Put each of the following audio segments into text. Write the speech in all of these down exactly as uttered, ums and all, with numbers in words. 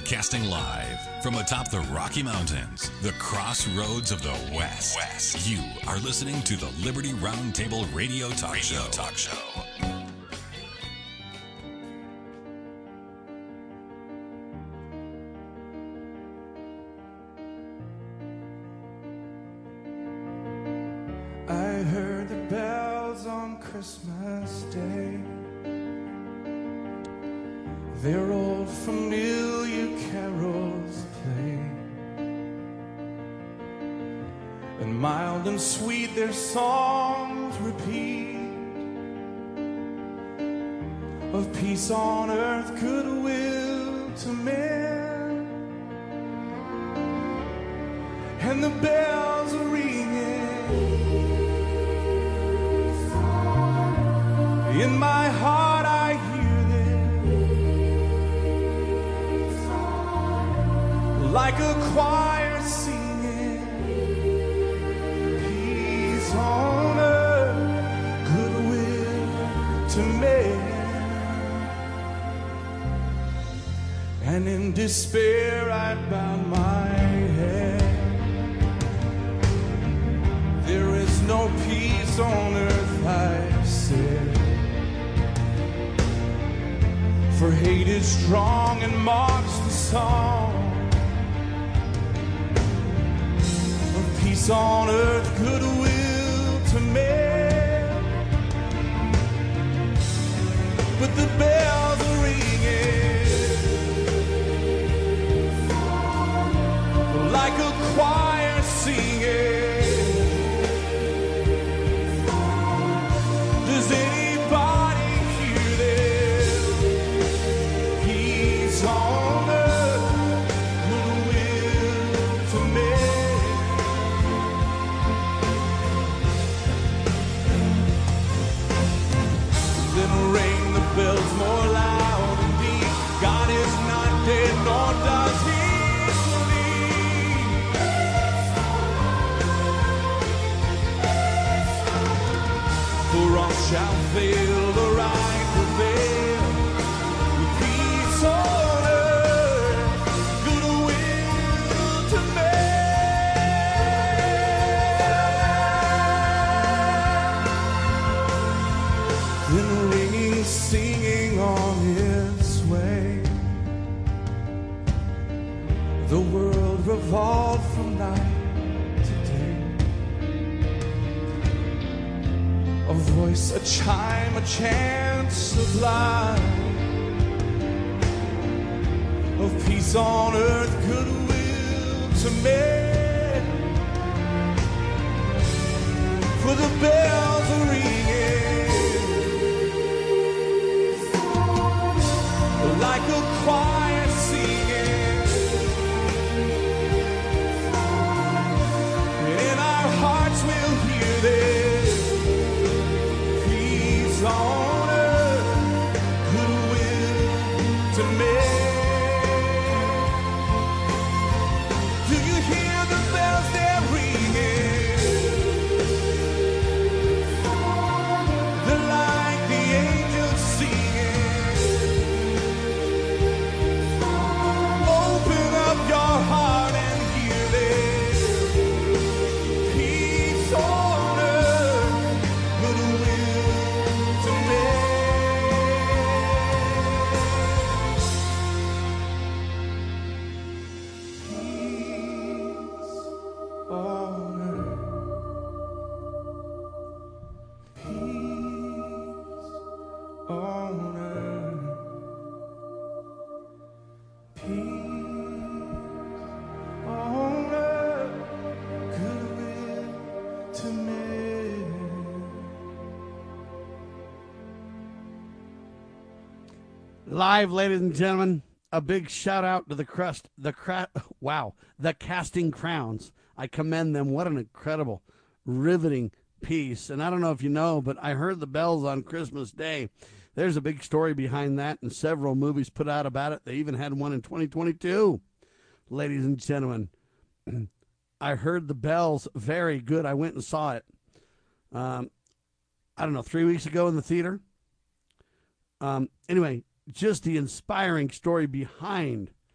Broadcasting live from atop the Rocky Mountains, the crossroads of the West. West. You are listening to the Liberty Roundtable Radio Talk Radio Show. Talk Show. I heard the bells on Christmas Day. Their old familiar carols play, and mild and sweet their songs repeat, of peace on earth, goodwill to men. And the bells are ringing in my heart, I hear them like a choir singing, peace on earth, goodwill to men. And in despair I bowed my head. There is no peace on earth, I said, for hate is strong and mocks the song of peace on earth, goodwill to men. But the bells are ringing like a choir singing. Does anybody hear them? Peace on earth, goodwill to men. Then ring the bells more loud and deep. God is not dead, nor does he sleep. For all shall fail, the right prevail. With peace on earth, goodwill to men. Then ringing, singing on its way. The world revolved from night to day. A voice, a chime, a chant sublime of peace on earth, goodwill to men. For the bells are ringing like a choir singing, and our hearts will hear them. Peace on earth, goodwill to men. Do you hear the bells, they're ringing? They're like the angels singing. Open up your heart and hear them. Peace on earth, goodwill to men. Peace on earth. Peace on earth. Peace on earth, goodwill to men. Live, ladies and gentlemen, a big shout out to the crust, the cra- wow, the Casting Crowns. I commend them. What an incredible, riveting piece. And I don't know if you know, but I heard the bells on Christmas Day. There's a big story behind that, and several movies put out about it. They even had one in twenty twenty-two. Ladies and gentlemen, I heard the bells. Very good. I went and saw it. Um, I don't know, three weeks ago in the theater. Um, anyway, just the inspiring story behind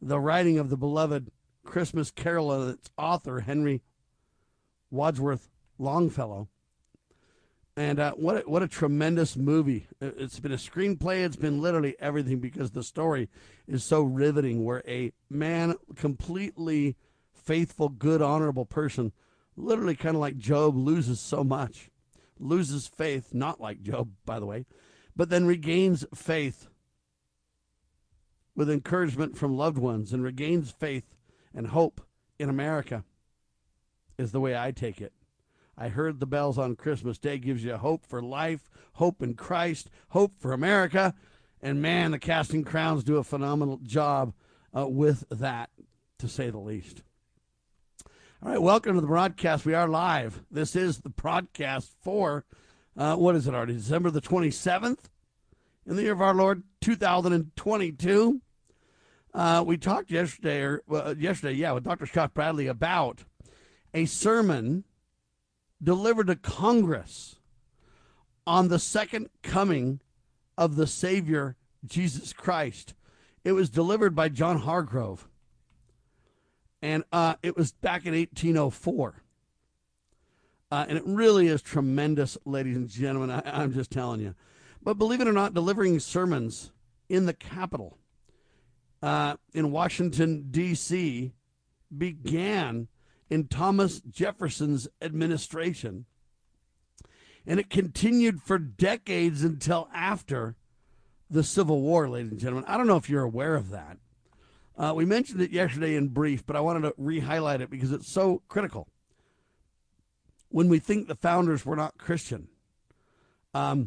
the writing of the beloved Christmas Carol and its author, Henry Wadsworth Longfellow. And uh, what a, what a tremendous movie. It's been a screenplay. It's been literally everything, because the story is so riveting, where a man, completely faithful, good, honorable person, literally kind of like Job, loses so much, loses faith, not like Job, by the way, but then regains faith with encouragement from loved ones, and regains faith and hope in America, is the way I take it. I heard the bells on Christmas Day gives you hope for life, hope in Christ, hope for America. And man, the Casting Crowns do a phenomenal job uh, with that, to say the least. All right, welcome to the broadcast. We are live. This is the broadcast for, uh, what is it already, December the twenty-seventh in the year of our Lord, two thousand twenty-two. Uh, we talked yesterday, or well, yesterday, yeah, with Doctor Scott Bradley about a sermon delivered to Congress on the second coming of the Savior, Jesus Christ. It was delivered by John Hargrove, and uh, it was back in eighteen oh four. Uh, and it really is tremendous, ladies and gentlemen, I, I'm just telling you. But believe it or not, delivering sermons in the Capitol uh, in Washington, D C began in Thomas Jefferson's administration. And it continued for decades until after the Civil War, ladies and gentlemen. I don't know if you're aware of that. Uh, we mentioned it yesterday in brief, but I wanted to re-highlight it because it's so critical. When we think the founders were not Christian, um,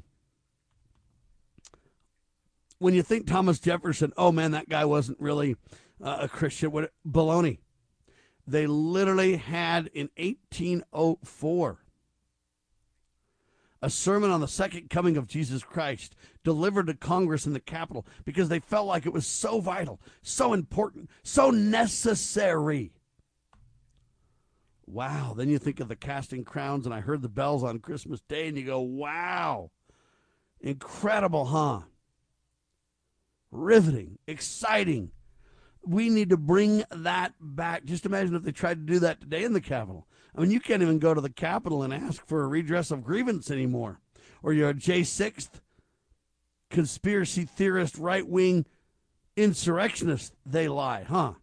when you think Thomas Jefferson, oh man, that guy wasn't really uh, a Christian, what, baloney. They literally had in eighteen oh four a sermon on the second coming of Jesus Christ delivered to Congress in the Capitol, because they felt like it was so vital, so important, so necessary. Wow. Then you think of the Casting Crowns, and I heard the bells on Christmas Day, and you go, wow. Incredible, huh? Riveting, exciting. We need to bring that back. Just imagine if they tried to do that today in the Capitol. I mean, you can't even go to the Capitol and ask for a redress of grievance anymore. Or you're a J sixth conspiracy theorist, right-wing insurrectionist. They lie, huh?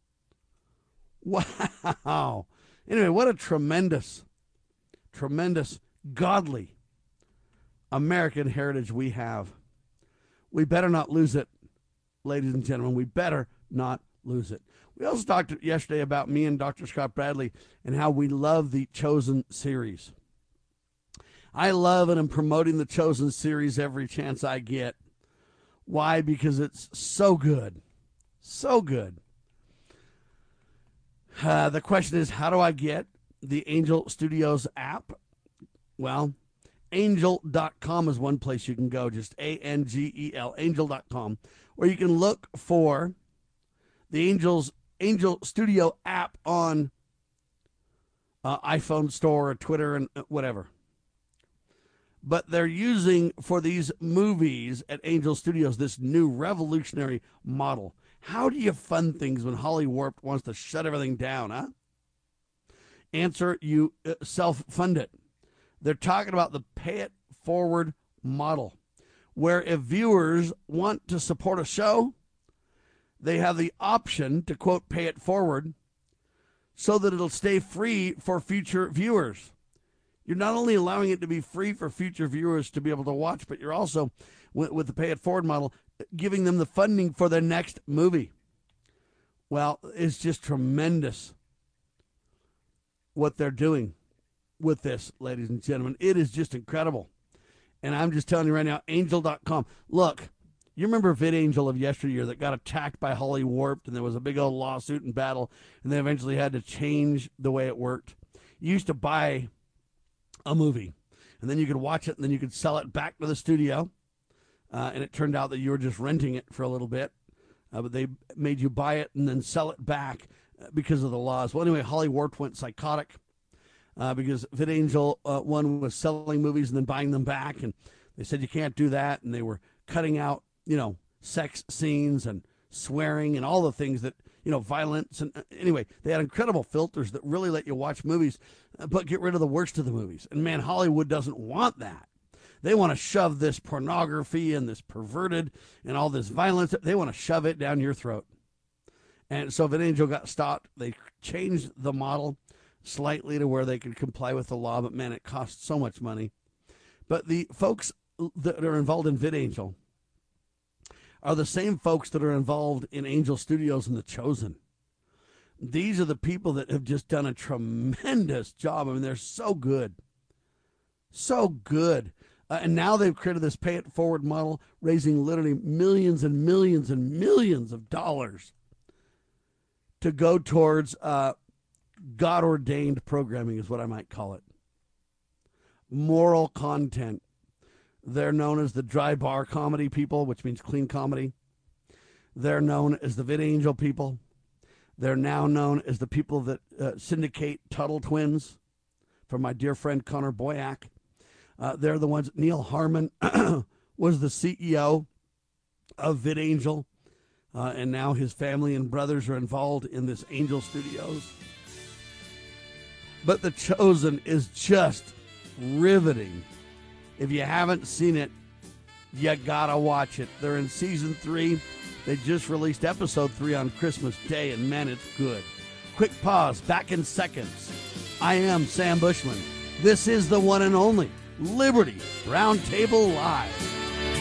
Wow. Anyway, what a tremendous, tremendous, godly American heritage we have. We better not lose it, ladies and gentlemen. We better not lose it. We also talked yesterday about me and Doctor Scott Bradley and how we love the Chosen series. I love and I'm promoting the Chosen series every chance I get. Why? Because it's so good. So good. Uh, the question is, how do I get the Angel Studios app? Well, angel dot com is one place you can go, just A N G E L, angel dot com, where you can look for the Angels Angel Studio app on uh, iPhone store or Twitter and whatever. But they're using for these movies at Angel Studios this new revolutionary model. How do you fund things when Holly Warped wants to shut everything down, huh? Answer, you uh, self-fund it. They're talking about the pay-it-forward model, where if viewers want to support a show, they have the option to, quote, pay it forward so that it'll stay free for future viewers. You're not only allowing it to be free for future viewers to be able to watch, but you're also, with, with the pay it forward model, giving them the funding for their next movie. Well, it's just tremendous what they're doing with this, ladies and gentlemen. It is just incredible. And I'm just telling you right now, angel dot com. Look, you remember VidAngel of yesteryear that got attacked by Holly Warped, and there was a big old lawsuit and battle, and they eventually had to change the way it worked. You used to buy a movie, and then you could watch it, and then you could sell it back to the studio, uh, and it turned out that you were just renting it for a little bit, uh, but they made you buy it and then sell it back because of the laws. Well, anyway, Holly Warped went psychotic uh, because VidAngel, uh, one was selling movies and then buying them back, and they said you can't do that, and they were cutting out, you know, sex scenes and swearing and all the things that you know, violence. And uh, anyway, they had incredible filters that really let you watch movies, uh, but get rid of the worst of the movies. And man, Hollywood doesn't want that. They want to shove this pornography and this perverted and all this violence. They want to shove it down your throat. And so VidAngel got stopped. They changed the model slightly to where they could comply with the law, but man, it costs so much money. But the folks that are involved in VidAngel are the same folks that are involved in Angel Studios and The Chosen. These are the people that have just done a tremendous job. I mean, they're so good. So good. Uh, and now they've created this pay it forward model, raising literally millions and millions and millions of dollars to go towards uh, God-ordained programming is what I might call it. Moral content. They're known as the dry bar comedy people, which means clean comedy. They're known as the VidAngel people. They're now known as the people that uh, syndicate Tuttle Twins from my dear friend Connor Boyack. Uh, they're the ones, Neil Harmon was the C E O of VidAngel. Uh, and now his family and brothers are involved in this Angel Studios. But The Chosen is just riveting. If you haven't seen it, you gotta watch it. They're in season three. They just released episode three on Christmas Day, and man, it's good. Quick pause, back in seconds. I am Sam Bushman. This is the one and only Liberty Roundtable Live.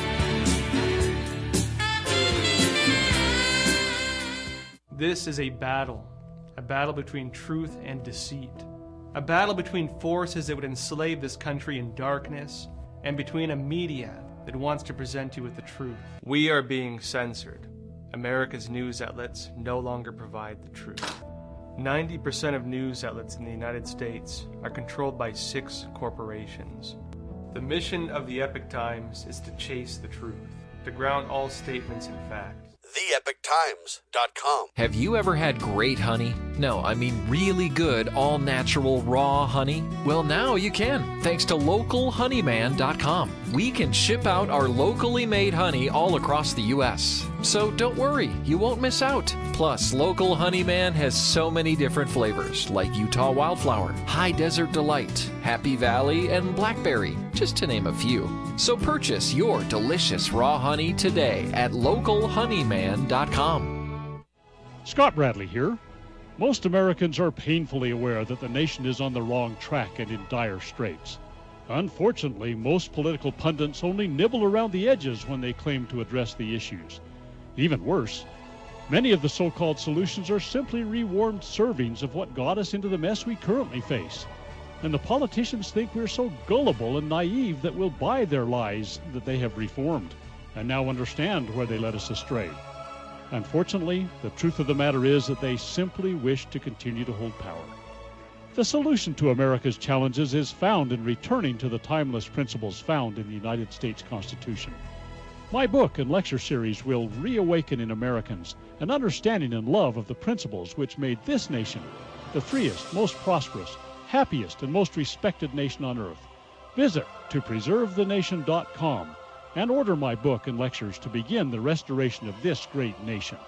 This is a battle, a battle between truth and deceit, a battle between forces that would enslave this country in darkness, and between a media that wants to present you with the truth. We are being censored. America's news outlets no longer provide the truth. ninety percent of news outlets in the United States are controlled by six corporations. The mission of the Epoch Times is to chase the truth, to ground all statements in fact. the epoch times dot com. Have you ever had great honey? No, I mean really good, all-natural, raw honey? Well, now you can, thanks to local honeyman dot com. We can ship out our locally made honey all across the U S So don't worry, you won't miss out. Plus, Local Honeyman has so many different flavors, like Utah Wildflower, High Desert Delight, Happy Valley, and Blackberry, just to name a few. So purchase your delicious raw honey today at local honeyman dot com. Scott Bradley here. Most Americans are painfully aware that the nation is on the wrong track and in dire straits. Unfortunately, most political pundits only nibble around the edges when they claim to address the issues. Even worse, many of the so-called solutions are simply rewarmed servings of what got us into the mess we currently face. And the politicians think we're so gullible and naive that we'll buy their lies that they have reformed and now understand where they led us astray. Unfortunately, the truth of the matter is that they simply wish to continue to hold power. The solution to America's challenges is found in returning to the timeless principles found in the United States Constitution. My book and lecture series will reawaken in Americans an understanding and love of the principles which made this nation the freest, most prosperous, happiest, and most respected nation on earth. Visit to preserve the nation dot com and order my book and lectures to begin the restoration of this great nation.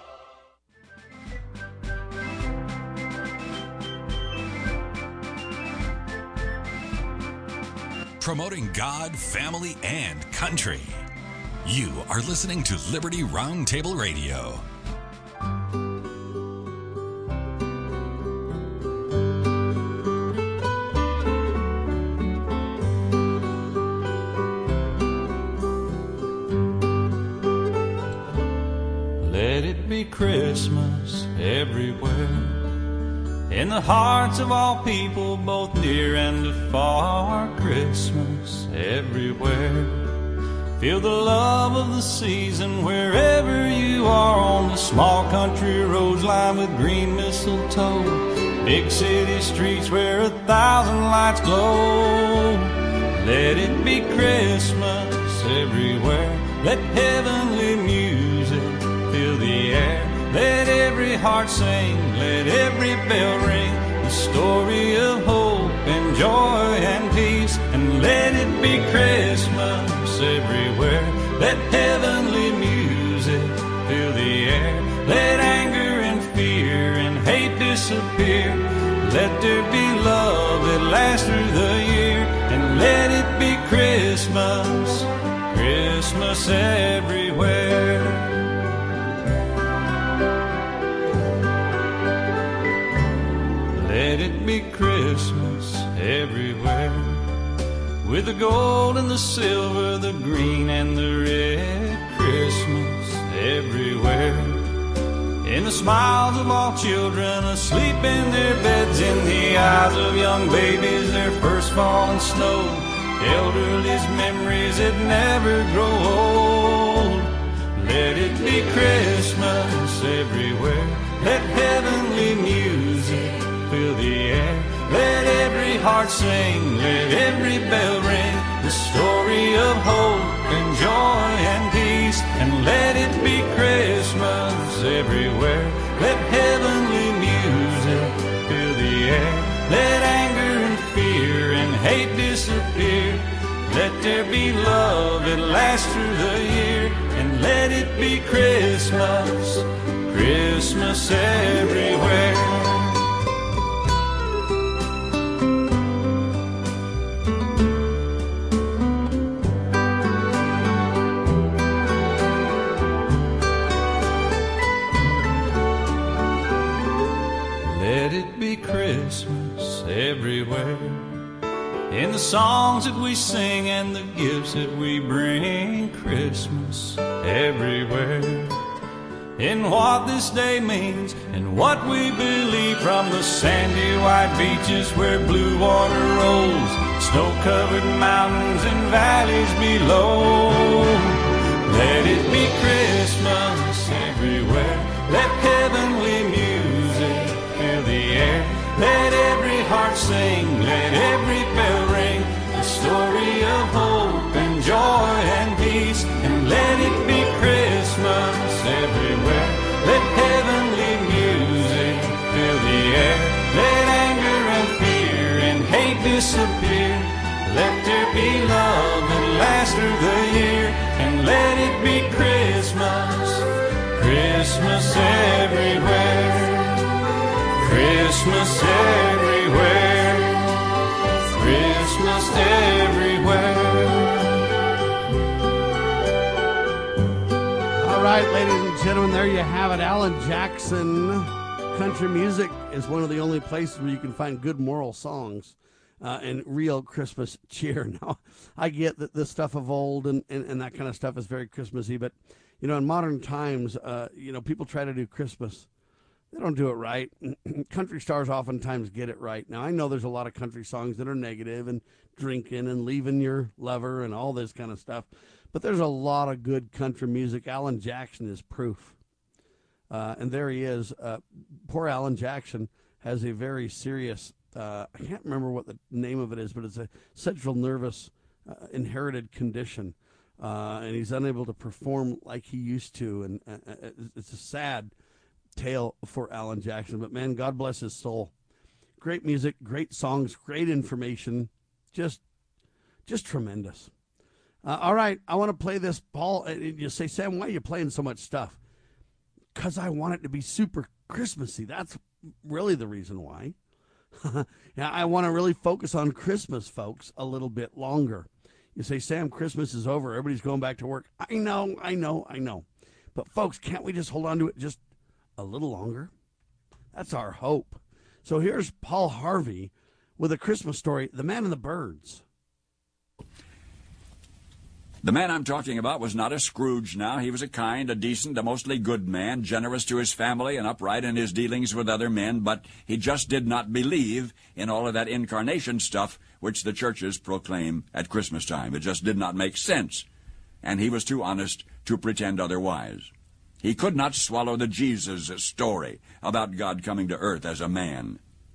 Promoting God, family, and country. You are listening to Liberty Roundtable Radio. Let it be Christmas everywhere, in the hearts of all people, both near and afar. Christmas everywhere. Feel the love of the season wherever you are, on the small country roads lined with green mistletoe, big city streets where a thousand lights glow. Let it be Christmas everywhere. Let heavenly music fill the air. Let every heart sing, let every bell ring, the story of hope and joy and peace. And let it be Christmas everywhere. Let heavenly music fill the air. Let anger and fear disappear. Let there be love that lasts through the year, and let it be Christmas, Christmas everywhere. Let it be Christmas everywhere, with the gold and the silver, the green and the red. Christmas everywhere, in the smiles of all children asleep in their beds, in the eyes of young babies, their first falling snow, elderly's memories that never grow old. Let it be Christmas everywhere, let heavenly music fill the air, let every heart sing, let every bell ring, the story of hope and joy and peace, and let it be Christmas everywhere, let heavenly music fill the air, let anger and fear and hate disappear, let there be love that lasts through the year, and let it be Christmas, Christmas everywhere. Christmas everywhere, in the songs that we sing and the gifts that we bring. Christmas everywhere, in what this day means and what we believe, from the sandy white beaches where blue water rolls, snow-covered mountains and valleys below. Let it be Christmas everywhere, let heavenly music fill the air, let every heart sing, let every bell ring, the story of hope and joy and peace, and let it be Christmas everywhere, let heavenly music fill the air, let anger and fear and hate disappear, let there be love that lasts through the year, and let it be Christmas, Christmas everywhere. Christmas everywhere, Christmas everywhere. All right, ladies and gentlemen, there you have it. Alan Jackson. Country music is one of the only places where you can find good moral songs uh, and real Christmas cheer. Now, I get that this stuff of old and, and, and that kind of stuff is very Christmassy, but, you know, in modern times, uh, you know, people try to do Christmas. They don't do it right. Country stars oftentimes get it right. Now, I know there's a lot of country songs that are negative and drinking and leaving your lover and all this kind of stuff, but there's a lot of good country music. Alan Jackson is proof. Uh, and there he is. Uh, poor Alan Jackson has a very serious, uh, I can't remember what the name of it is, but it's a central nervous uh, inherited condition. Uh, and he's unable to perform like he used to. And uh, it's a sad tale for Alan Jackson, but man, God bless his soul. Great music, great songs, great information, just just tremendous. Uh, all right, I want to play this, Paul. You say, Sam, why are you playing so much stuff? Because I want it to be super Christmassy. That's really the reason why. Yeah, I want to really focus on Christmas, folks, a little bit longer. You say, Sam, Christmas is over. Everybody's going back to work. I know, I know, I know. But folks, can't we just hold on to it just a little longer? That's our hope. So here's Paul Harvey with a Christmas story, The Man and the Birds. The man I'm talking about was not a Scrooge now. He was a kind, a decent, a mostly good man, generous to his family and upright in his dealings with other men, but he just did not believe in all of that incarnation stuff which the churches proclaim at Christmas time. It just did not make sense, and he was too honest to pretend otherwise. He could not swallow the Jesus story about God coming to earth as a man.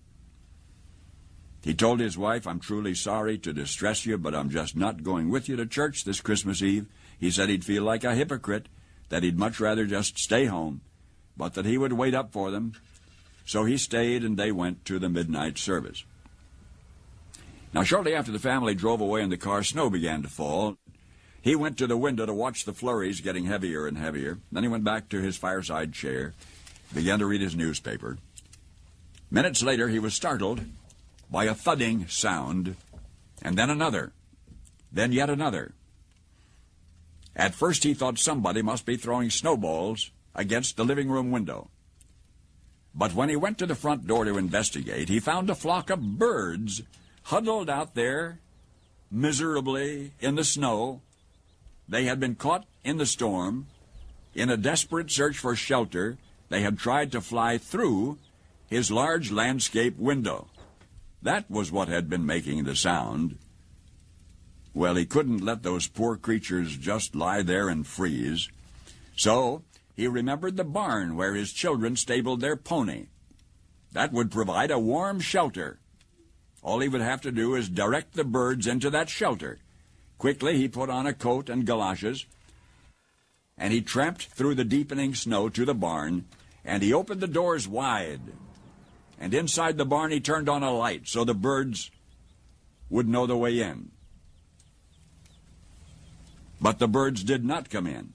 He told his wife, I'm truly sorry to distress you, but I'm just not going with you to church this Christmas Eve. He said he'd feel like a hypocrite, that he'd much rather just stay home, but that he would wait up for them. So he stayed, and they went to the midnight service. Now, shortly after the family drove away in the car, snow began to fall. He went to the window to watch the flurries getting heavier and heavier. Then he went back to his fireside chair, began to read his newspaper. Minutes later, he was startled by a thudding sound, and then another, then yet another. At first, he thought somebody must be throwing snowballs against the living room window. But when he went to the front door to investigate, he found a flock of birds huddled out there miserably in the snow. They had been caught in the storm. In a desperate search for shelter, they had tried to fly through his large landscape window. That was what had been making the sound. Well, he couldn't let those poor creatures just lie there and freeze. So he remembered the barn where his children stabled their pony. That would provide a warm shelter. All he would have to do is direct the birds into that shelter. Quickly, he put on a coat and galoshes, and he tramped through the deepening snow to the barn, and he opened the doors wide. And inside the barn, he turned on a light so the birds would know the way in. But the birds did not come in.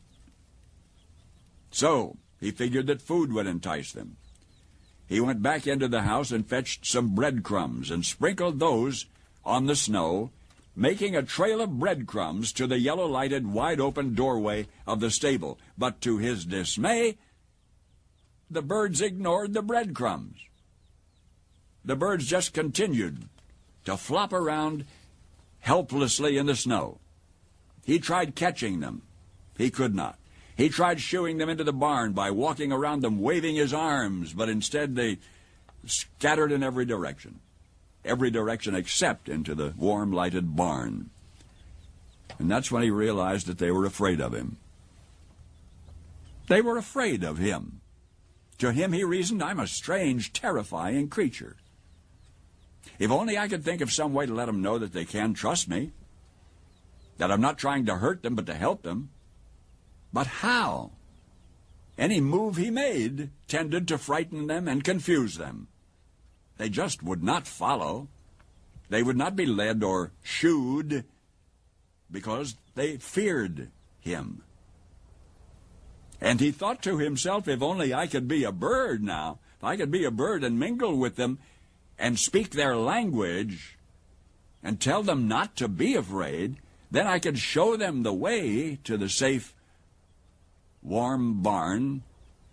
So he figured that food would entice them. He went back into the house and fetched some breadcrumbs and sprinkled those on the snow, making a trail of breadcrumbs to the yellow-lighted, wide-open doorway of the stable. But to his dismay, the birds ignored the breadcrumbs. The birds just continued to flop around helplessly in the snow. He tried catching them. He could not. He tried shooing them into the barn by walking around them, waving his arms, but instead they scattered in every direction. Every direction except into the warm, lighted barn. And that's when he realized that they were afraid of him. They were afraid of him. To him, he reasoned, I'm a strange, terrifying creature. If only I could think of some way to let them know that they can trust me, that I'm not trying to hurt them but to help them. But how? Any move he made tended to frighten them and confuse them. They just would not follow. They would not be led or shooed because they feared him. And he thought to himself, if only I could be a bird now, if I could be a bird and mingle with them and speak their language and tell them not to be afraid, then I could show them the way to the safe, warm barn.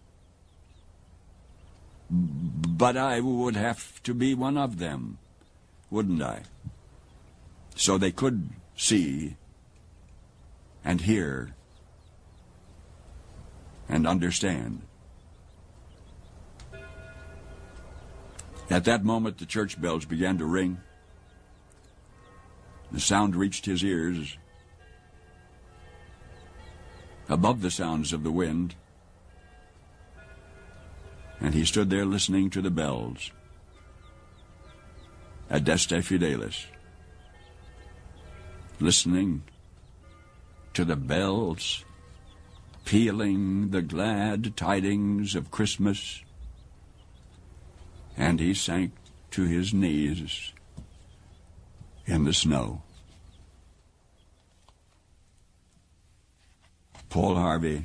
But I would have to be one of them, wouldn't I? So they could see and hear and understand. At that moment, the church bells began to ring. The sound reached his ears above the sounds of the wind, and he stood there listening to the bells. Adeste Fidelis. Listening to the bells, pealing the glad tidings of Christmas, and he sank to his knees in the snow. Paul Harvey,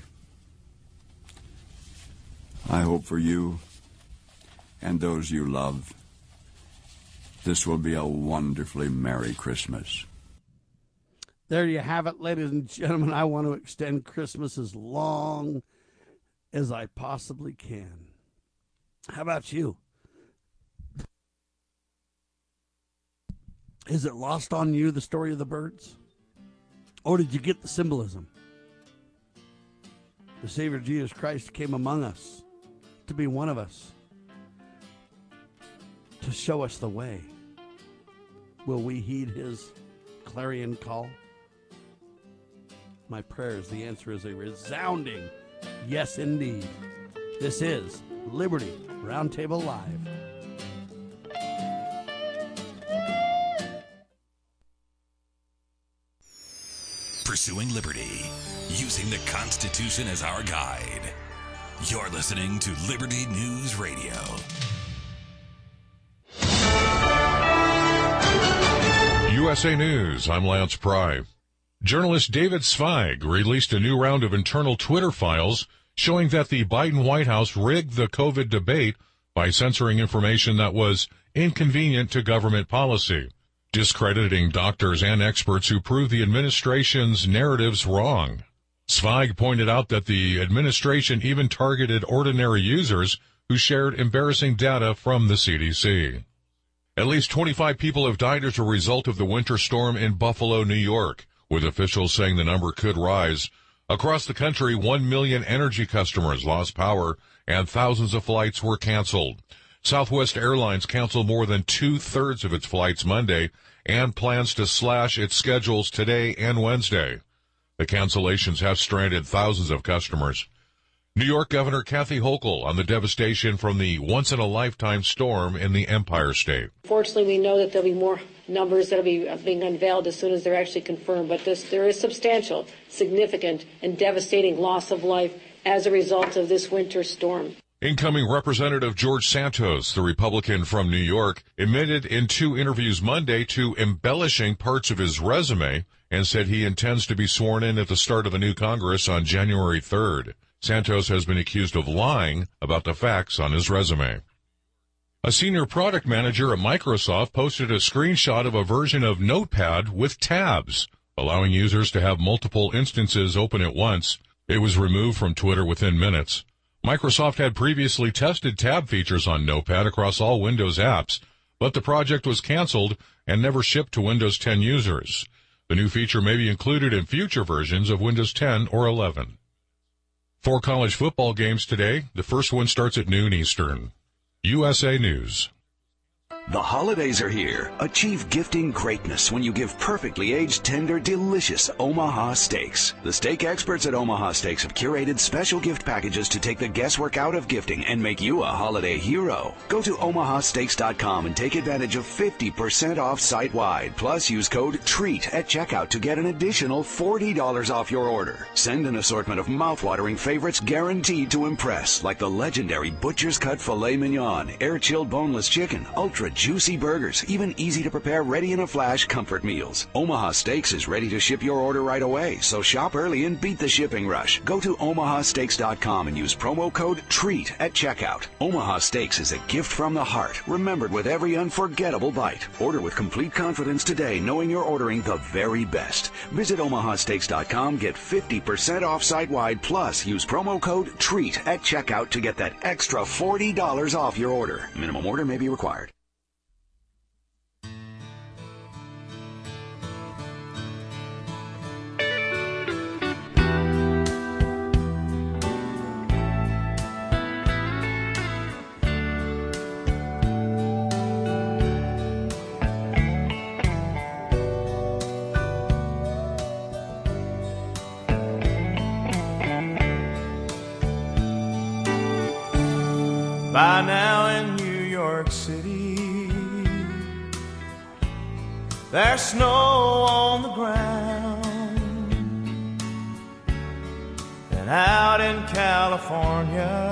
I hope for you and those you love, this will be a wonderfully Merry Christmas. There you have it, ladies and gentlemen. I want to extend Christmas as long as I possibly can. How about you? Is it lost on you, the story of the birds? Or did you get the symbolism? The Savior Jesus Christ came among us to be one of us, to show us the way. Will we heed his clarion call? My prayer is the answer is a resounding yes, indeed. This is Liberty Roundtable Live. Pursuing liberty, using the Constitution as our guide. You're listening to Liberty News Radio. U S A News, I'm Lance Pry. Journalist David Zweig released a new round of internal Twitter files showing that the Biden White House rigged the COVID debate by censoring information that was inconvenient to government policy, discrediting doctors and experts who proved the administration's narratives wrong. Zweig pointed out that the administration even targeted ordinary users who shared embarrassing data from the C D C. At least twenty-five people have died as a result of the winter storm in Buffalo, New York, with officials saying the number could rise. Across the country, one million energy customers lost power and thousands of flights were canceled. Southwest Airlines canceled more than two-thirds of its flights Monday and plans to slash its schedules today and Wednesday. The cancellations have stranded thousands of customers. New York Governor Kathy Hochul on the devastation from the once-in-a-lifetime storm in the Empire State. Fortunately, we know that there'll be more numbers that will be being unveiled as soon as they're actually confirmed, but this, there is substantial, significant, and devastating loss of life as a result of this winter storm. Incoming Representative George Santos, the Republican from New York, admitted in two interviews Monday to embellishing parts of his resume and said he intends to be sworn in at the start of the new Congress on January third. Santos has been accused of lying about the facts on his resume. A senior product manager at Microsoft posted a screenshot of a version of Notepad with tabs, allowing users to have multiple instances open at once. It was removed from Twitter within minutes. Microsoft had previously tested tab features on Notepad across all Windows apps, but the project was canceled and never shipped to Windows ten users. The new feature may be included in future versions of Windows ten or eleven. Four college football games today. The first one starts at noon Eastern. U S A News. The holidays are here. Achieve gifting greatness when you give perfectly aged, tender, delicious Omaha steaks. The steak experts at Omaha Steaks have curated special gift packages to take the guesswork out of gifting and make you a holiday hero. Go to omaha steaks dot com and take advantage of fifty percent off site-wide. Plus, use code TREAT at checkout to get an additional forty dollars off your order. Send an assortment of mouth-watering favorites guaranteed to impress, like the legendary Butcher's Cut Filet Mignon, air-chilled boneless chicken, ultra juicy burgers, even easy-to-prepare, ready-in-a-flash comfort meals. Omaha Steaks is ready to ship your order right away, so shop early and beat the shipping rush. Go to omaha steaks dot com and use promo code TREAT at checkout. Omaha Steaks is a gift from the heart, remembered with every unforgettable bite. Order with complete confidence today, knowing you're ordering the very best. Visit omaha steaks dot com, get fifty percent off site-wide, plus use promo code TREAT at checkout to get that extra forty dollars off your order. Minimum order may be required. By now in New York City, there's snow on the ground, and out in California,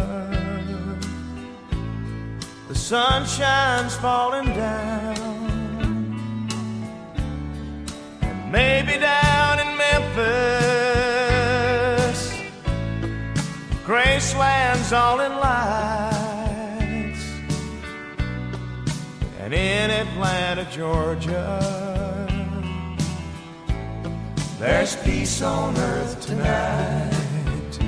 the sunshine's falling down, and maybe down in Memphis, Graceland's all in lights. And in Atlanta, Georgia, there's peace on earth tonight.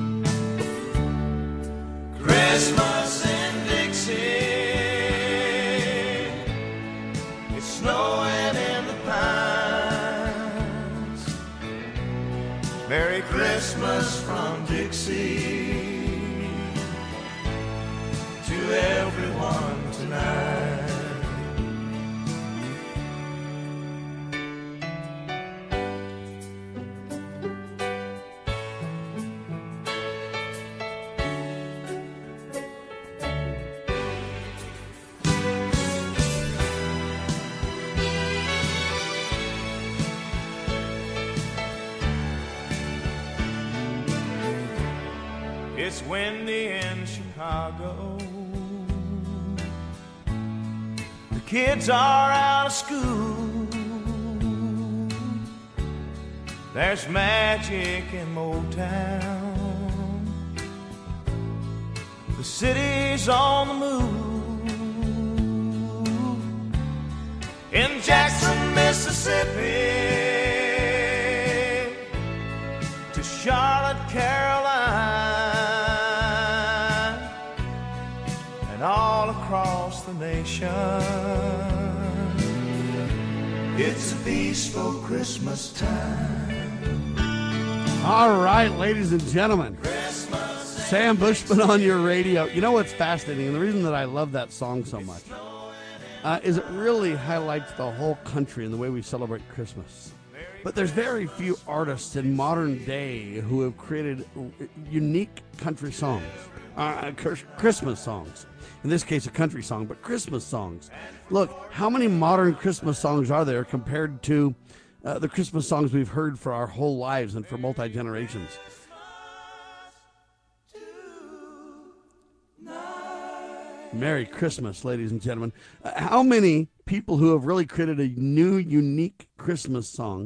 Christmas in Dixie, it's snowing in the pines. Merry Christmas from Dixie to everyone tonight. It's windy in Chicago. The kids are out of school. There's magic in Motown. The city's on the move. In Jackson, Mississippi, to Charlotte, Carolina, and all across the nation. It's a peaceful Christmas time. All right, ladies and gentlemen. Sam Bushman on your radio. You know what's fascinating, and the reason that I love that song so much uh, is it really highlights the whole country and the way we celebrate Christmas. But there's very few artists in modern day who have created unique country songs, uh, Christmas songs. In this case, a country song, but Christmas songs. Look, how many modern Christmas songs are there compared to uh, the Christmas songs we've heard for our whole lives and for multi-generations? Merry Christmas, ladies and gentlemen. Uh, how many people who have really created a new, unique Christmas song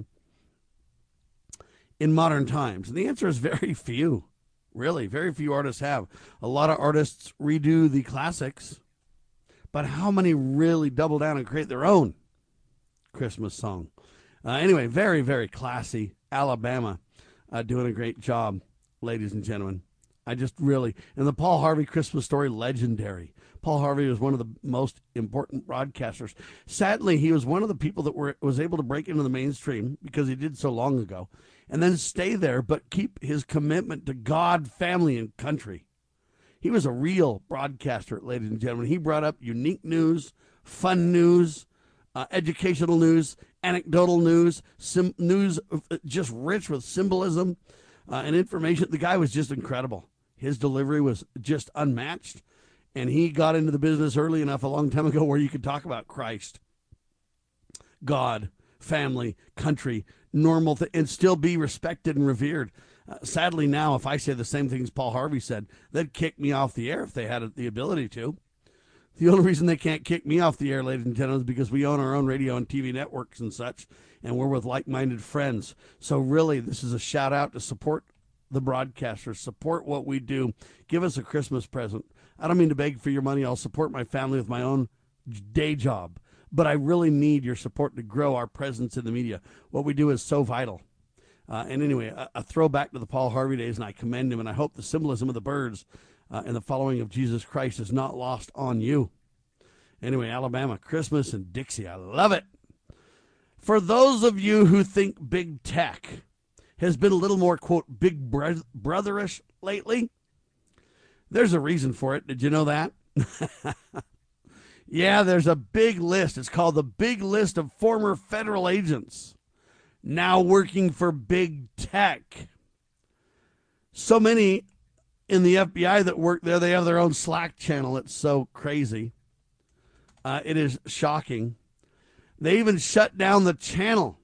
in modern times? And the answer is very few. Really, very few artists have. A lot of artists redo the classics, but how many really double down and create their own Christmas song? Uh, anyway, very, very classy. Alabama uh, doing a great job, ladies and gentlemen. I just really, and the Paul Harvey Christmas story, legendary. Paul Harvey was one of the most important broadcasters. Sadly, he was one of the people that were was able to break into the mainstream because he did so long ago, and then stay there, but keep his commitment to God, family, and country. He was a real broadcaster, ladies and gentlemen. He brought up unique news, fun news, uh, educational news, anecdotal news, sim- news just rich with symbolism uh, and information. The guy was just incredible. His delivery was just unmatched, and he got into the business early enough a long time ago where you could talk about Christ, God, family, country, normal, th- and still be respected and revered. Uh, sadly, now, if I say the same things Paul Harvey said, they'd kick me off the air if they had the ability to. The only reason they can't kick me off the air, ladies and gentlemen, is because we own our own radio and T V networks and such, and we're with like-minded friends. So really, this is a shout-out to support the broadcasters, support what we do. Give us a Christmas present. I don't mean to beg for your money. I'll support my family with my own day job. But I really need your support to grow our presence in the media. What we do is so vital. Uh, and anyway, a, a throwback to the Paul Harvey days, and I commend him, and I hope the symbolism of the birds uh, and the following of Jesus Christ is not lost on you. Anyway, Alabama, Christmas and Dixie. I love it. For those of you who think big tech has been a little more, quote, big bro- brotherish lately, there's a reason for it. Did you know that? Yeah, there's a big list. It's called the Big List of Former Federal Agents now working for big tech. So many in the F B I that work there, they have their own Slack channel. It's so crazy. Uh, it is shocking. They even shut down the channel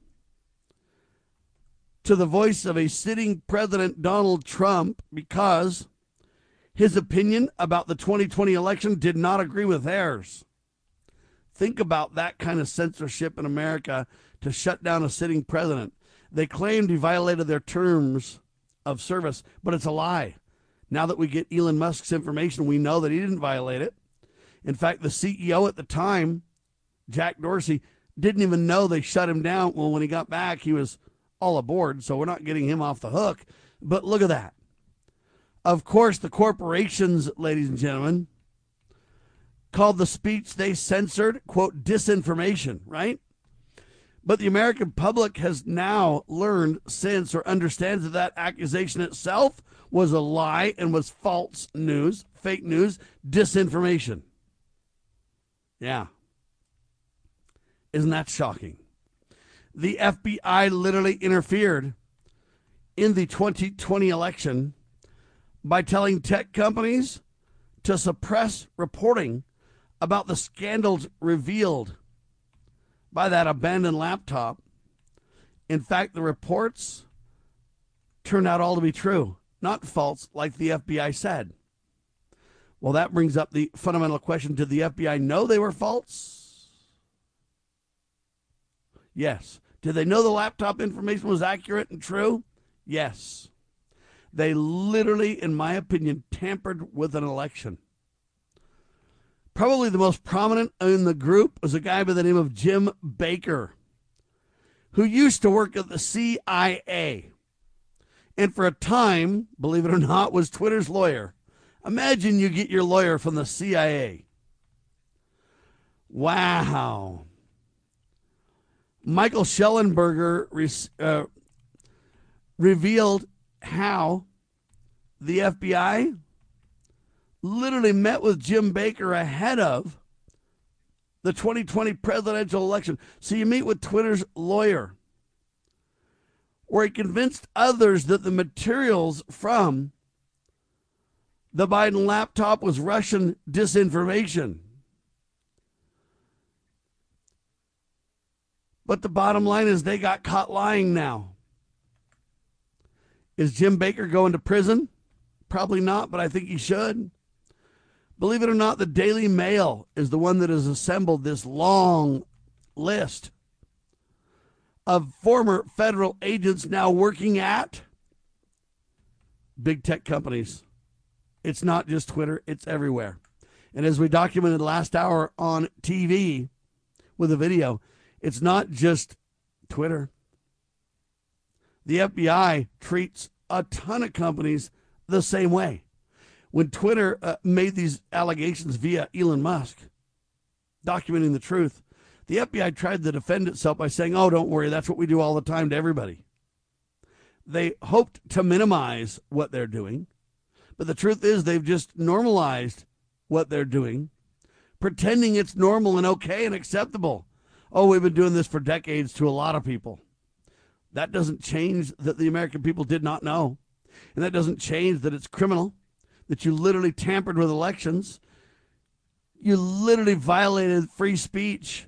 to the voice of a sitting President Donald Trump because his opinion about the twenty twenty election did not agree with theirs. Think about that kind of censorship in America to shut down a sitting president. They claimed he violated their terms of service, but it's a lie. Now that we get Elon Musk's information, we know that he didn't violate it. In fact, the C E O at the time, Jack Dorsey, didn't even know they shut him down. Well, when he got back, he was all aboard, so we're not getting him off the hook. But look at that. Of course, the corporations, ladies and gentlemen, called the speech they censored, quote, disinformation, right? But the American public has now learned since or understands that that accusation itself was a lie and was false news, fake news, disinformation. Yeah. Isn't that shocking? The F B I literally interfered in the twenty twenty election by telling tech companies to suppress reporting about the scandals revealed by that abandoned laptop. In fact, the reports turned out all to be true, not false, like the F B I said. Well, that brings up the fundamental question, did the F B I know they were false? Yes. Did they know the laptop information was accurate and true? Yes. They literally, in my opinion, tampered with an election. Probably the most prominent in the group was a guy by the name of Jim Baker, who used to work at the C I A. And for a time, believe it or not, was Twitter's lawyer. Imagine you get your lawyer from the C I A. Wow. Michael Schellenberger re- uh, revealed how the F B I literally met with Jim Baker ahead of the twenty twenty presidential election. So you meet with Twitter's lawyer, where he convinced others that the materials from the Biden laptop was Russian disinformation. But the bottom line is they got caught lying now. Is Jim Baker going to prison? Probably not, but I think he should. Believe it or not, the Daily Mail is the one that has assembled this long list of former federal agents now working at big tech companies. It's not just Twitter, it's everywhere. And as we documented last hour on T V with a video, it's not just Twitter. The F B I treats a ton of companies the same way. When Twitter uh, made these allegations via Elon Musk, documenting the truth, the F B I tried to defend itself by saying, oh, don't worry, that's what we do all the time to everybody. They hoped to minimize what they're doing, but the truth is they've just normalized what they're doing, pretending it's normal and okay and acceptable. Oh, we've been doing this for decades to a lot of people. That doesn't change that the American people did not know. And that doesn't change that it's criminal, that you literally tampered with elections. You literally violated free speech.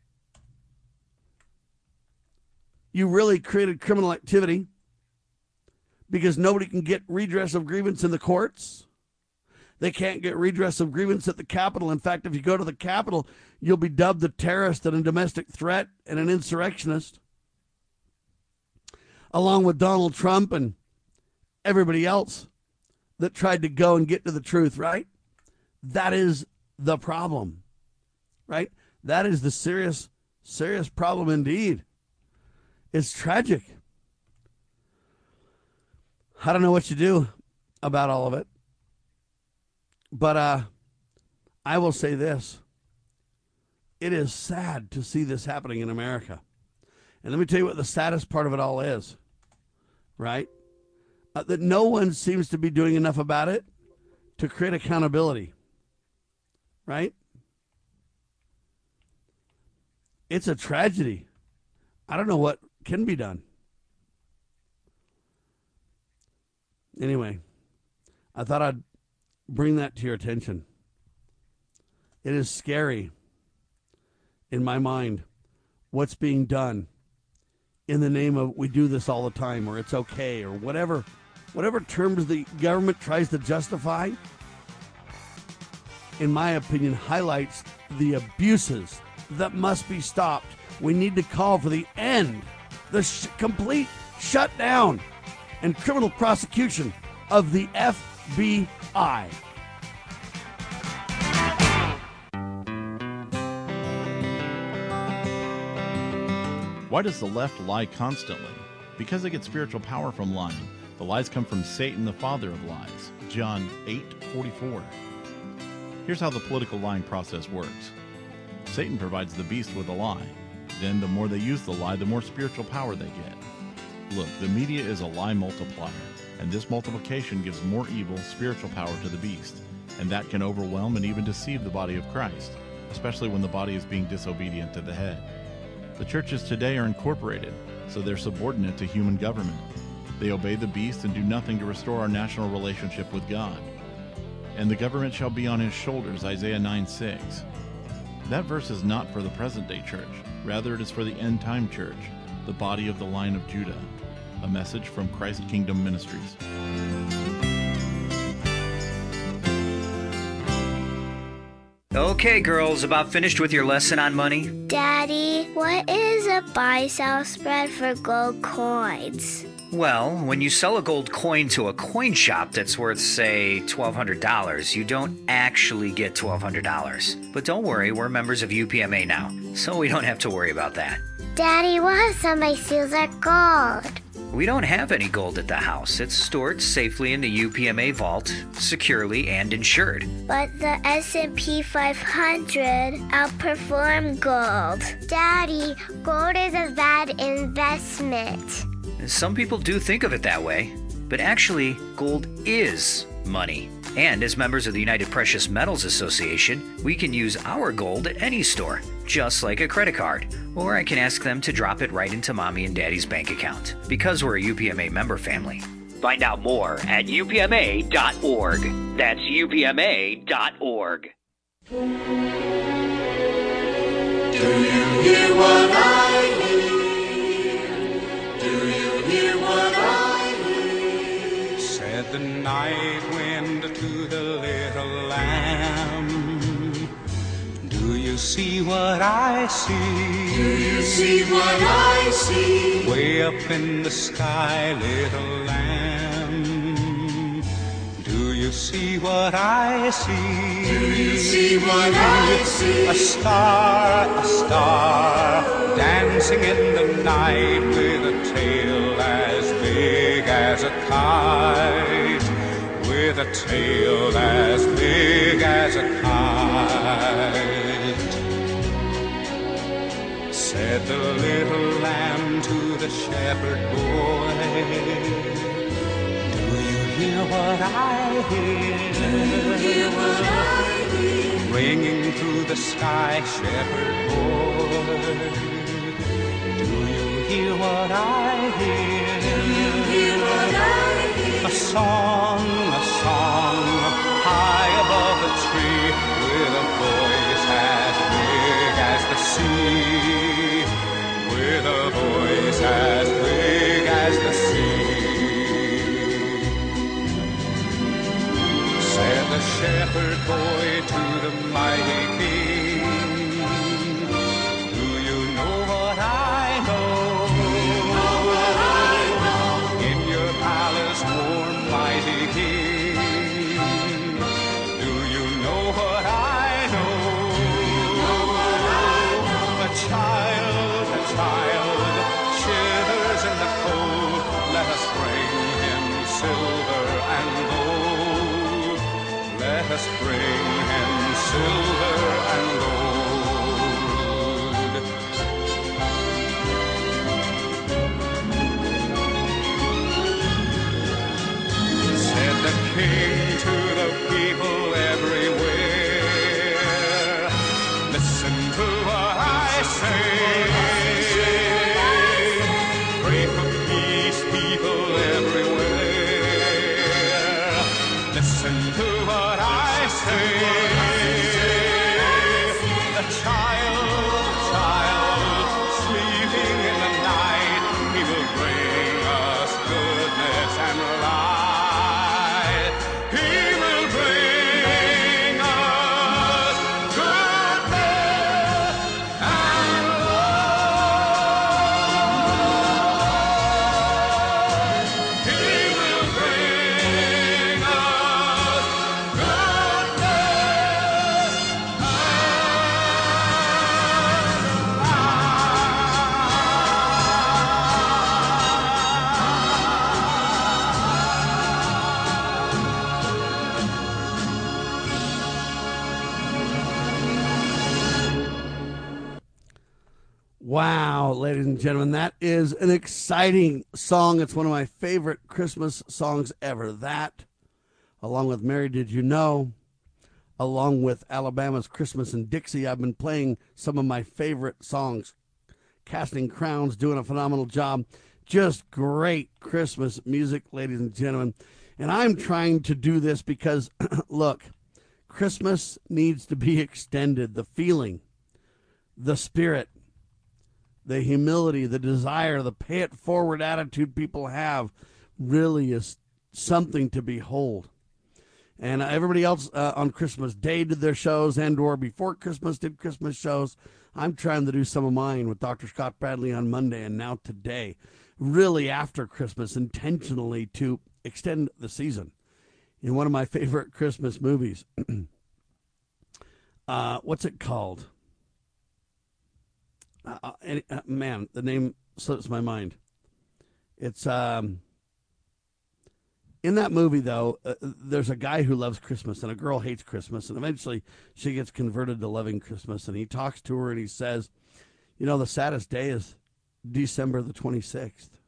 You really created criminal activity because nobody can get redress of grievance in the courts. They can't get redress of grievance at the Capitol. In fact, if you go to the Capitol, you'll be dubbed a terrorist and a domestic threat and an insurrectionist, along with Donald Trump and everybody else that tried to go and get to the truth, right? That is the problem, right? That is the serious, serious problem indeed. It's tragic. I don't know what you do about all of it. But uh, I will say this. It is sad to see this happening in America. And let me tell you what the saddest part of it all is, right? Uh, that no one seems to be doing enough about it to create accountability, right? It's a tragedy. I don't know what can be done. Anyway, I thought I'd bring that to your attention. It is scary in my mind what's being done in the name of we do this all the time, or it's okay, or whatever whatever terms the government tries to justify, in my opinion, highlights the abuses that must be stopped. We need to call for the end, the sh- complete shutdown and criminal prosecution of the F B I. Why does the left lie constantly? Because they get spiritual power from lying. The lies come from Satan, the father of lies. John eight forty-four. Here's how the political lying process works. Satan provides the beast with a lie. Then the more they use the lie, the more spiritual power they get. Look, the media is a lie multiplier, and this multiplication gives more evil spiritual power to the beast, and that can overwhelm and even deceive the body of Christ, especially when the body is being disobedient to the head. The churches today are incorporated, so they're subordinate to human government. They obey the beast and do nothing to restore our national relationship with God. And the government shall be on his shoulders, Isaiah nine six. That verse is not for the present-day church. Rather, it is for the end-time church, the body of the line of Judah. A message from Christ Kingdom Ministries. Okay, girls, about finished with your lesson on money? Daddy, what is a buy-sell spread for gold coins? Well, when you sell a gold coin to a coin shop that's worth, say, twelve hundred dollars, you don't actually get twelve hundred dollars. But don't worry, we're members of U P M A now, so we don't have to worry about that. Daddy, what if somebody steals our gold? We don't have any gold at the house. It's stored safely in the U P M A vault, securely and insured. But the S and P five hundred outperformed gold. Daddy, gold is a bad investment. Some people do think of it that way, but actually, gold is money. And as members of the United Precious Metals Association, we can use our gold at any store, just like a credit card. Or I can ask them to drop it right into Mommy and Daddy's bank account, because we're a U P M A member family. Find out more at U P M A dot org. That's U P M A dot org. Do you hear what I hear? Do you hear what I hear? Said the night wind to the little lamb. Do you see what I see? Do you see what I see? Way up in the sky, little lamb. Do you see what I see? Do you see what I see? A star, a star, dancing in the night with a tail as big as a kite. With a tail as big as a kite. Said the little lamb to the shepherd boy, do you hear what I hear? Do you hear what I hear? Ringing through the sky, shepherd boy, do you hear what I hear? Do you hear what I hear? A song, a song, high above the tree, with a voice as big as the sea, with a voice as big as the sea. Said the shepherd boy to the mighty king, do you know what I know? Know what I know? In your palace warm, mighty king, do you know what I know? Know what I know? A child, a child, shivers in the cold. Let us bring him silver and gold. Let us bring him silver and gold. Said the king to the people everywhere, listen to what I say. Pray for peace, people everywhere. Listen to what I say. The child, child, sleeping in the night, he will bring us goodness and light. He will bring us goodness and light. He will bring us goodness Wow, ladies and gentlemen, that is an exciting song. It's one of my favorite Christmas songs ever. That, along with Mary Did You Know, along with Alabama's Christmas in Dixie, I've been playing some of my favorite songs. Casting Crowns doing a phenomenal job. Just great Christmas music, ladies and gentlemen. And I'm trying to do this because, look, Christmas needs to be extended. The feeling, the spirit, the humility, the desire, the pay it forward attitude people have really is something to behold. And uh, everybody else uh, on Christmas Day did their shows, and or before Christmas did Christmas shows. I'm trying to do some of mine with Doctor Scott Bradley on Monday and now today. really after Christmas intentionally to extend the season. In one of my favorite Christmas movies, uh, what's it called? Uh, uh, man, the name slips my mind. It's um, in that movie, though, uh, there's a guy who loves Christmas and a girl hates Christmas, and eventually she gets converted to loving Christmas, and he talks to her and he says, you know, the saddest day is December the twenty-sixth.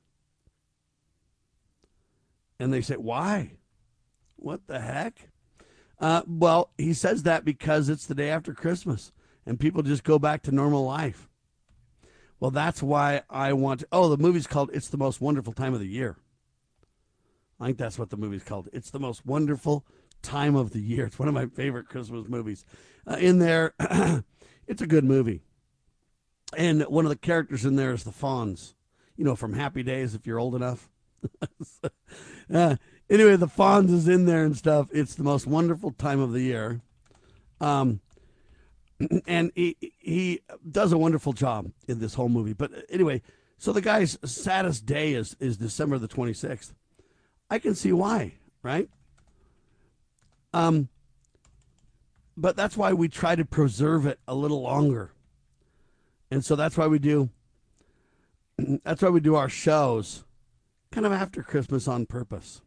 And they say, why? What the heck? Uh, well, he says that because it's the day after Christmas and people just go back to normal life. Well, that's why I want to. Oh, the movie's called It's the Most Wonderful Time of the Year. I think that's what the movie's called. It's the Most Wonderful Time of the Year. It's one of my favorite Christmas movies. Uh, in there, it's a good movie. And one of the characters in there is the Fonz, you know, from Happy Days, if you're old enough. uh, anyway, the Fonz is in there and stuff. It's the most wonderful time of the year. Um, and he, he does a wonderful job in this whole movie. But anyway, so the guy's saddest day is, is December the twenty-sixth. I can see why, right? Um, but that's why we try to preserve it a little longer. And so that's why we do, that's why we do our shows kind of after Christmas on purpose.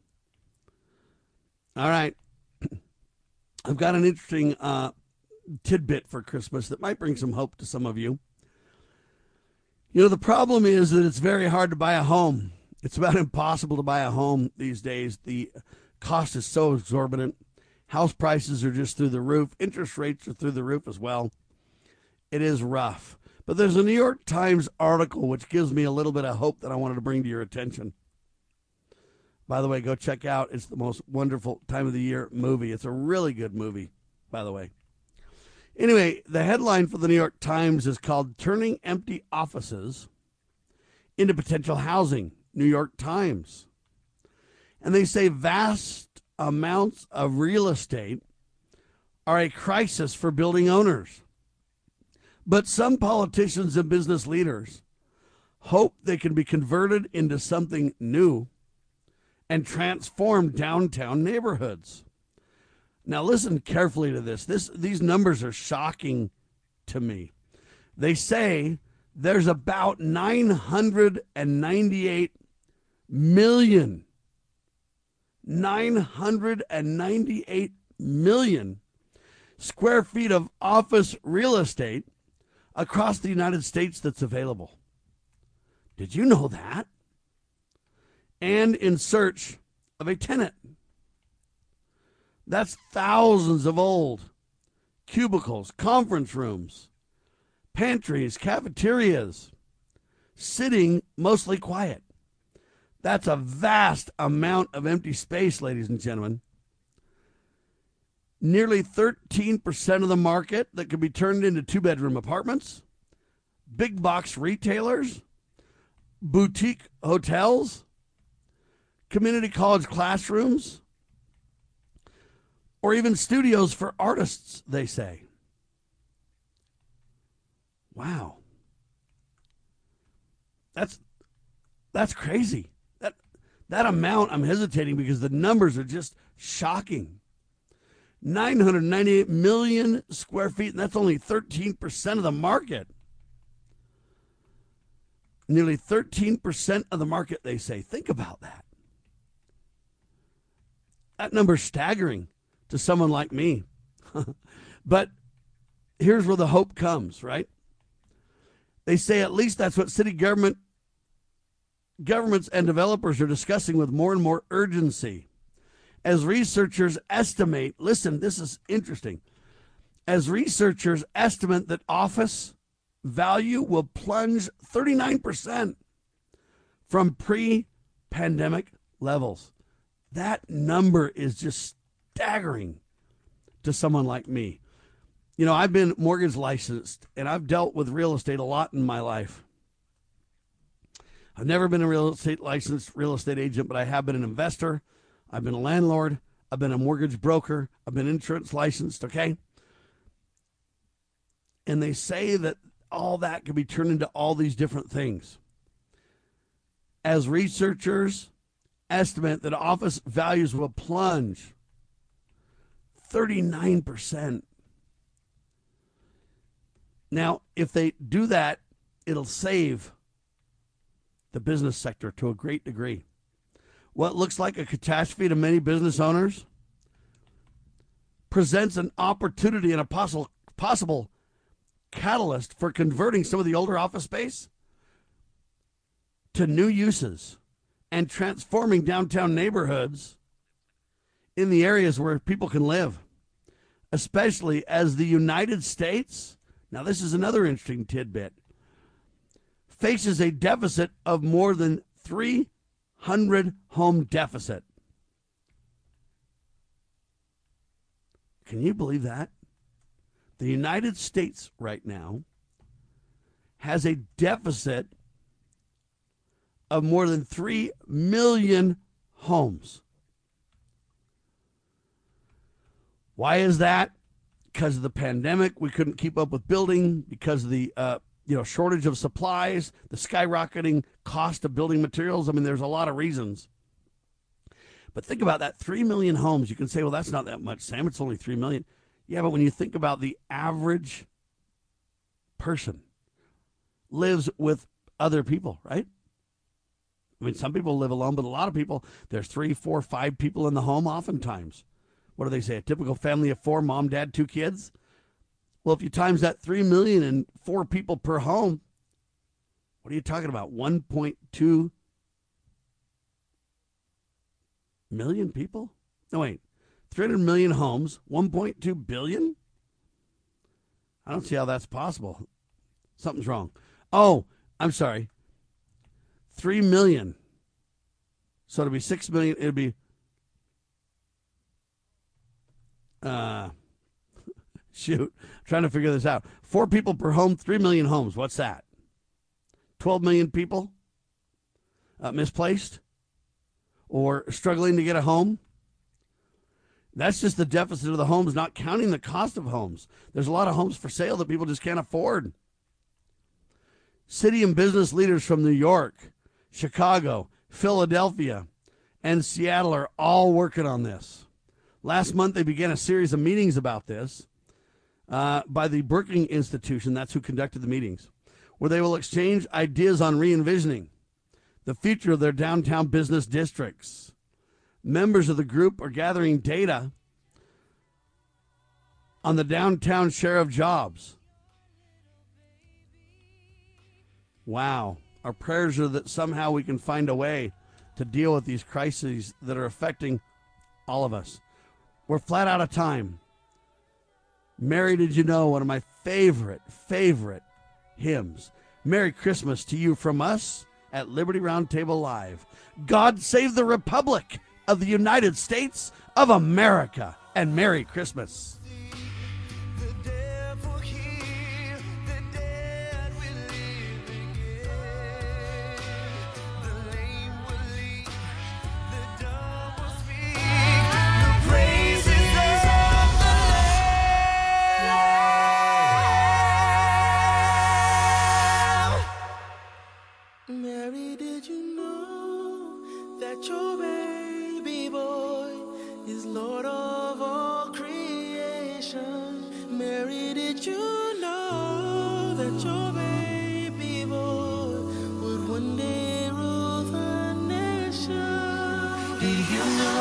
All right. I've got an interesting uh, tidbit for Christmas that might bring some hope to some of you. You know, the problem is that it's very hard to buy a home. It's about impossible to buy a home these days. The cost is so exorbitant. House prices are just through the roof. Interest rates are through the roof as well. It is rough. But there's a New York Times article which gives me a little bit of hope that I wanted to bring to your attention. By the way, go check out It's the Most Wonderful Time of the Year movie. It's a really good movie, by the way. Anyway, the headline for the New York Times is called Turning Empty Offices into Potential Housing, New York Times. And they say vast amounts of real estate are a crisis for building owners. But some politicians and business leaders hope they can be converted into something new and transform downtown neighborhoods. Now listen carefully to this. This these numbers are shocking to me. They say there's about nine hundred ninety-eight million nine hundred ninety-eight million square feet of office real estate across the United States that's available. Did you know that? And in search of a tenant. That's thousands of old cubicles, conference rooms, pantries, cafeterias, sitting mostly quiet. That's a vast amount of empty space, ladies and gentlemen. Nearly thirteen percent of the market that could be turned into two-bedroom apartments, big box retailers, boutique hotels, community college classrooms, or even studios for artists, they say. Wow. That's that's crazy. That that amount, I'm hesitating because the numbers are just shocking. nine hundred ninety-eight million square feet, and that's only thirteen percent of the market. Nearly thirteen percent of the market, they say. Think about that. That number's staggering to someone like me. But here's where the hope comes, right? They say at least that's what city government governments and developers are discussing with more and more urgency. As researchers estimate, listen, this is interesting. As researchers estimate that office value will plunge thirty-nine percent from pre-pandemic levels. That number is just staggering to someone like me. You know, I've been mortgage licensed and I've dealt with real estate a lot in my life. I've never been a real estate licensed real estate agent, but I have been an investor. I've been a landlord. I've been a mortgage broker. I've been insurance licensed, okay? And they say that all that can be turned into all these different things. as researchers estimate that office values will plunge thirty-nine percent. Now, if they do that, it'll save the business sector to a great degree. What looks like a catastrophe to many business owners presents an opportunity and a possible possible catalyst for converting some of the older office space to new uses and transforming downtown neighborhoods in the areas where people can live, especially as the United States, now this is another interesting tidbit, faces a deficit of more than three hundred home deficit. Can you believe that? The United States right now has a deficit of more than three million homes. Why is that? Because of the pandemic, we couldn't keep up with building, because of the uh, you know shortage of supplies, the skyrocketing cost of building materials. I mean, there's a lot of reasons. But think about that, three million homes. You can say, well, that's not that much, Sam. It's only three million. Yeah, but when you think about the average person lives with other people, right? I mean, some people live alone, but a lot of people, there's three, four, five people in the home oftentimes. What do they say? A typical family of four, mom, dad, two kids? Well, if you times that three million and four people per home, what are you talking about? one point two million people? No, wait. three hundred million homes, one point two billion? I don't see how that's possible. Something's wrong. Oh, I'm sorry. three million. So it'll be six million. It'll be, uh, shoot, I'm trying to figure this out. Four people per home, three million homes. What's that? twelve million people uh, misplaced or struggling to get a home. That's just the deficit of the homes, not counting the cost of homes. There's a lot of homes for sale that people just can't afford. City and business leaders from New York, Chicago, Philadelphia, and Seattle are all working on this. Last month, they began a series of meetings about this uh, by the Brookings Institution, that's who conducted the meetings, where they will exchange ideas on re-envisioning the future of their downtown business districts. Members of the group are gathering data on the downtown share of jobs. Wow. Our prayers are that somehow we can find a way to deal with these crises that are affecting all of us. We're flat out of time. Mary, did you know, one of my favorite, favorite hymns. Merry Christmas to you from us at Liberty Roundtable Live. God save the Republic of the United States of America, and Merry Christmas. Mary, did you know that your baby boy is Lord of all creation? Mary, did you know that your baby boy would one day rule the nation? Did you know